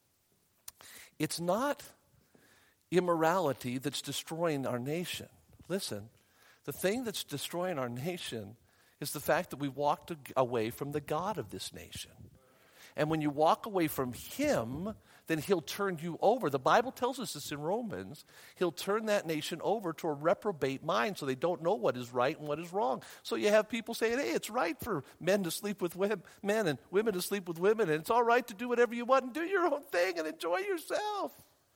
immorality that's destroying our nation. Listen. The thing that's destroying our nation is the fact that we walked away from the God of this nation. And when you walk away from Him, then He'll turn you over. The Bible tells us this in Romans. He'll turn that nation over to a reprobate mind so they don't know what is right and what is wrong. So you have people saying, hey, it's right for men to sleep with men and women to sleep with women, and it's all right to do whatever you want and do your own thing and enjoy yourself.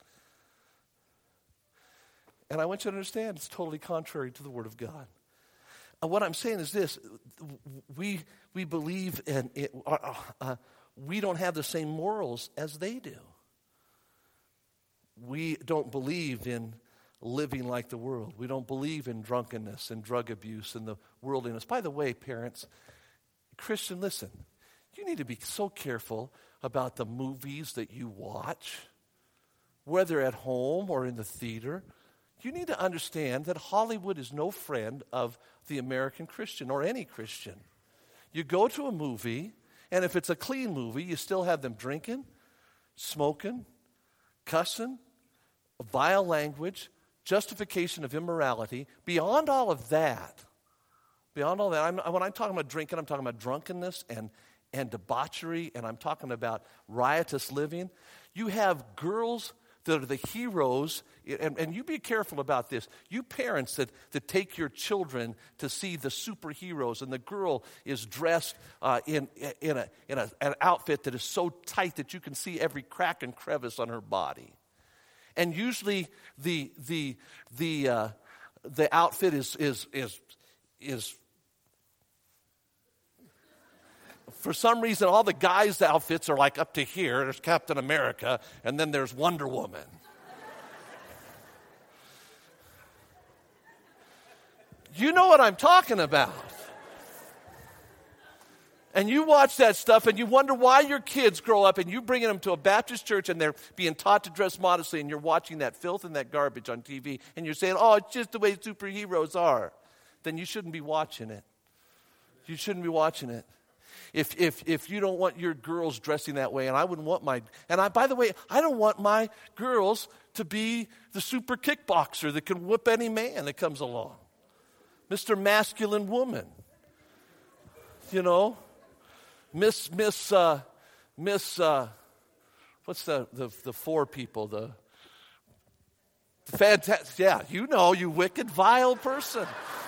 And I want you to understand, it's totally contrary to the Word of God. And what I'm saying is this, we believe in it, we don't have the same morals as they do. We don't believe in living like the world. We don't believe in drunkenness and drug abuse and the worldliness. By the way, parents, Christian, listen, you need to be so careful about the movies that you watch, whether at home or in the theater. You need to understand that Hollywood is no friend of the American Christian or any Christian. You go to a movie, and if it's a clean movie, you still have them drinking, smoking, cussing, vile language, justification of immorality. Beyond all that, when I'm talking about drinking, I'm talking about drunkenness and debauchery, and I'm talking about riotous living. You have girls that are the heroes, and you be careful about this. You parents that take your children to see the superheroes, and the girl is dressed in an outfit that is so tight that you can see every crack and crevice on her body. And usually the outfit is for some reason, all the guys' outfits are like up to here. There's Captain America, and then there's Wonder Woman. You know what I'm talking about. And you watch that stuff, and you wonder why your kids grow up, and you bring them to a Baptist church, and they're being taught to dress modestly, and you're watching that filth and that garbage on TV, and you're saying, oh, it's just the way superheroes are. Then you shouldn't be watching it. You shouldn't be watching it. If you don't want your girls dressing that way, and I wouldn't want by the way, I don't want my girls to be the super kickboxer that can whoop any man that comes along. Mr. Masculine Woman. You know, Miss, what's the four people? The fantastic, yeah, you know, you wicked, vile person.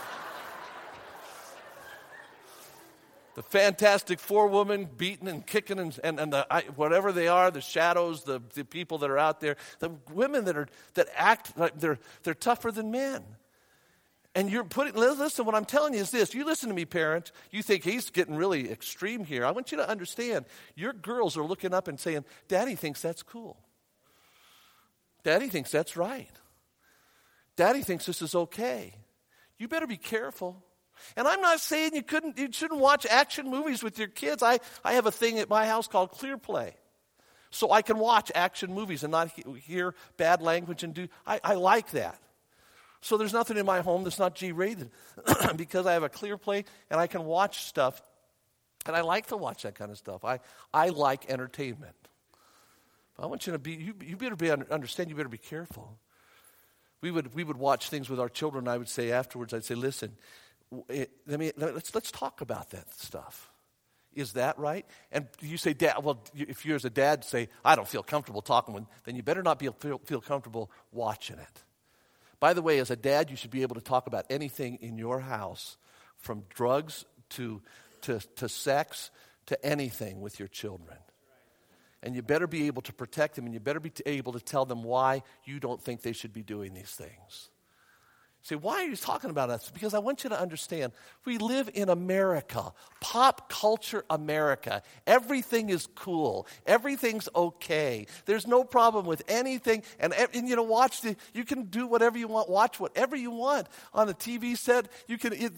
The Fantastic Four woman beating and kicking and whatever they are, the shadows, the people that are out there, the women that act like they're tougher than men. And you're listen, what I'm telling you is this. You listen to me, parents. You think he's getting really extreme here. I want you to understand, your girls are looking up and saying, Daddy thinks that's cool. Daddy thinks that's right. Daddy thinks this is okay. You better be careful. And I'm not saying you shouldn't watch action movies with your kids. I have a thing at my house called Clear Play. So I can watch action movies and not hear bad language I like that. So there's nothing in my home that's not G-rated because I have a Clear Play and I can watch stuff. And I like to watch that kind of stuff. I like entertainment. I want you to you better understand, you better be careful. We would watch things with our children, and I would say afterwards, I'd say, listen, let's talk about that stuff. Is that right? And you say, Dad, well, if you as a dad say, I don't feel comfortable talking with, then you better not feel comfortable watching it. By the way, as a dad, you should be able to talk about anything in your house, from drugs to sex to anything with your children. And you better be able to protect them, and you better be able to tell them why you don't think they should be doing these things. Say, why are you talking about us? Because I want you to understand, we live in America, pop culture America. Everything is cool. Everything's okay. There's no problem with anything. And you know, you can do whatever you want, watch whatever you want on a TV set. We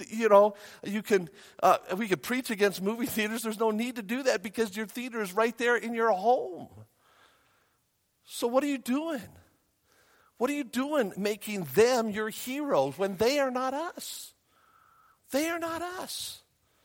could preach against movie theaters. There's no need to do that because your theater is right there in your home. So what are you doing? What are you doing making them your heroes when they are not us? They are not us.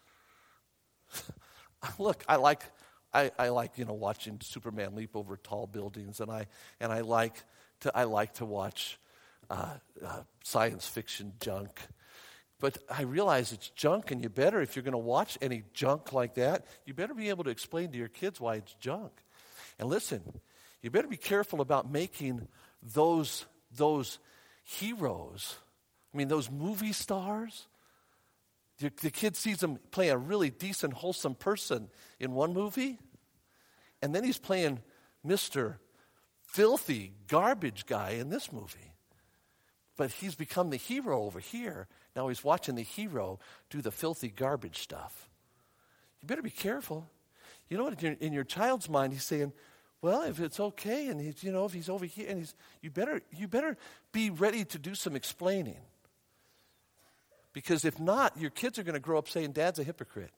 Look, I like watching Superman leap over tall buildings, and I like to watch science fiction junk. But I realize it's junk, and if you're going to watch any junk like that, you better be able to explain to your kids why it's junk. And listen, you better be careful about making those heroes, those movie stars. The kid sees them play a really decent, wholesome person in one movie, and then he's playing Mr. Filthy Garbage Guy in this movie. But he's become the hero over here. Now he's watching the hero do the filthy garbage stuff. You better be careful. You know what? In your child's mind, he's saying, well, if it's okay, and if he's over here, and you better be ready to do some explaining. Because if not, your kids are going to grow up saying, Dad's a hypocrite.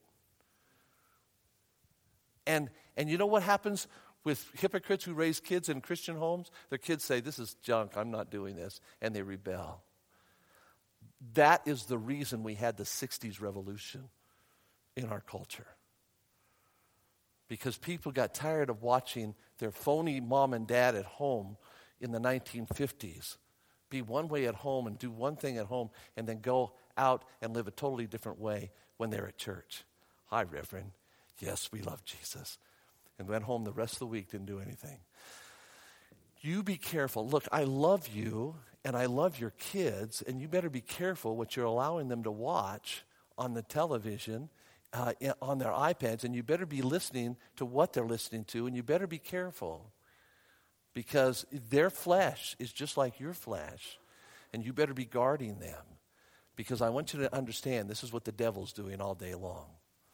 And you know what happens with hypocrites who raise kids in Christian homes? Their kids say, this is junk, I'm not doing this, and they rebel. That is the reason we had the 60s revolution in our culture. Because people got tired of watching their phony mom and dad at home in the 1950s be one way at home and do one thing at home and then go out and live a totally different way when they're at church. Hi, Reverend. Yes, we love Jesus. And went home the rest of the week, didn't do anything. You be careful. Look, I love you and I love your kids, and you better be careful what you're allowing them to watch on the television, on their iPads, and you better be listening to what they're listening to, and you better be careful because their flesh is just like your flesh, and you better be guarding them because I want you to understand this is what the devil's doing all day long.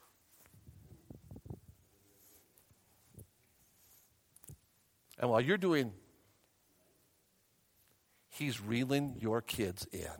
And while you're doing, he's reeling your kids in.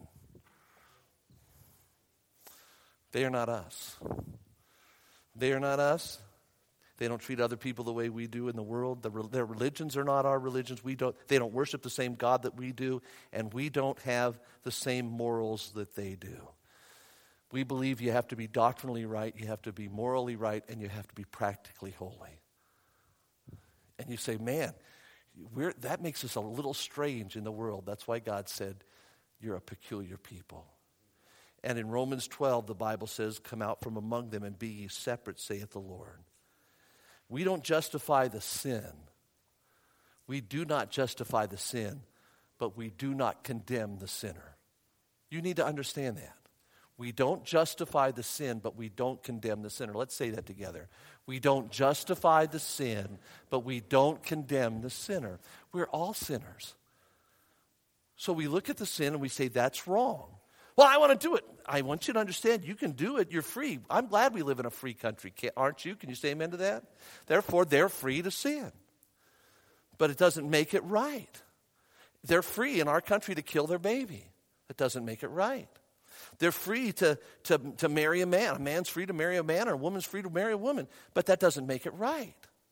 They are not us. They are not us. They don't treat other people the way we do in the world. Their religions are not our religions. They don't worship the same God that we do, and we don't have the same morals that they do. We believe you have to be doctrinally right, you have to be morally right, and you have to be practically holy. And you say, man, that makes us a little strange in the world. That's why God said, you're a peculiar people. And in Romans 12, the Bible says, come out from among them and be ye separate, saith the Lord. We don't justify the sin. We do not justify the sin, but we do not condemn the sinner. You need to understand that. We don't justify the sin, but we don't condemn the sinner. Let's say that together. We don't justify the sin, but we don't condemn the sinner. We're all sinners. So we look at the sin and we say, that's wrong. Well, I want to do it. I want you to understand, you can do it. You're free. I'm glad we live in a free country, aren't you? Can you say amen to that? Therefore, they're free to sin. But it doesn't make it right. They're free in our country to kill their baby. That doesn't make it right. They're free to marry a man. A man's free to marry a man, or a woman's free to marry a woman. But that doesn't make it right.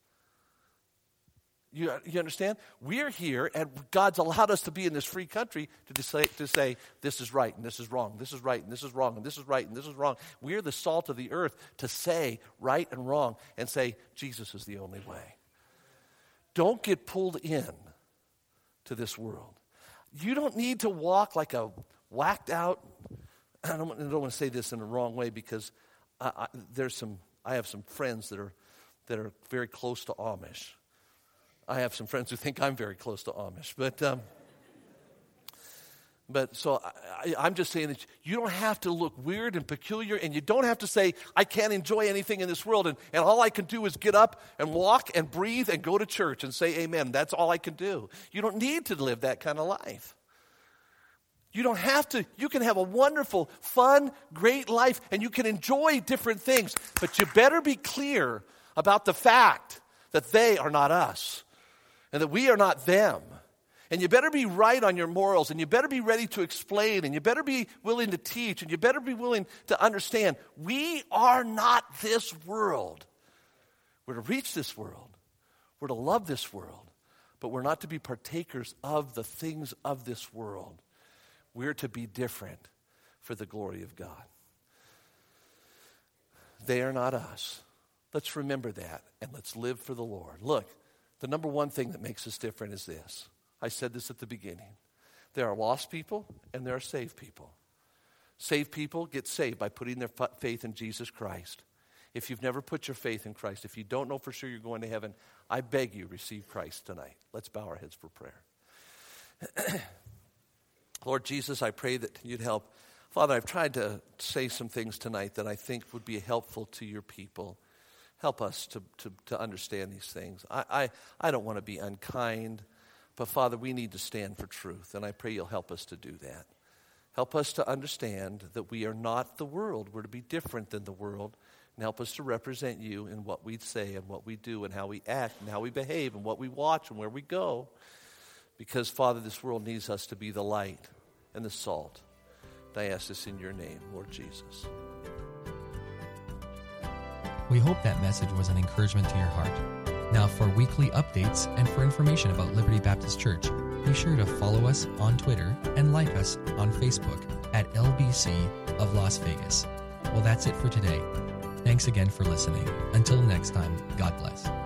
You understand? We're here, and God's allowed us to be in this free country to say this is right and this is wrong, this is right and this is wrong, and this is right and this is wrong. We're the salt of the earth to say right and wrong and say Jesus is the only way. Don't get pulled in to this world. You don't need to walk like a whacked out. I don't want to say this in the wrong way, because I have some friends that are very close to Amish. I have some friends who think I'm very close to Amish, but so I'm just saying that you don't have to look weird and peculiar, and you don't have to say, I can't enjoy anything in this world, and all I can do is get up and walk and breathe and go to church and say amen. That's all I can do. You don't need to live that kind of life. You don't have to. You can have a wonderful, fun, great life, and you can enjoy different things, but you better be clear about the fact that they are not us and that we are not them. And you better be right on your morals, and you better be ready to explain, and you better be willing to teach, and you better be willing to understand. We are not this world. We're to reach this world. We're to love this world, but we're not to be partakers of the things of this world. We're to be different for the glory of God. They are not us. Let's remember that, and let's live for the Lord. Look, the number one thing that makes us different is this. I said this at the beginning. There are lost people and there are saved people. Saved people get saved by putting their faith in Jesus Christ. If you've never put your faith in Christ, if you don't know for sure you're going to heaven, I beg you, receive Christ tonight. Let's bow our heads for prayer. Lord Jesus, I pray that you'd help. Father, I've tried to say some things tonight that I think would be helpful to your people. Help us to understand these things. I don't want to be unkind, but Father, we need to stand for truth, and I pray you'll help us to do that. Help us to understand that we are not the world. We're to be different than the world, and help us to represent you in what we say and what we do and how we act and how we behave and what we watch and where we go. Because, Father, this world needs us to be the light and the salt. And I ask this in your name, Lord Jesus. We hope that message was an encouragement to your heart. Now, for weekly updates and for information about Liberty Baptist Church, be sure to follow us on Twitter and like us on Facebook at LBC of Las Vegas. Well, that's it for today. Thanks again for listening. Until next time, God bless.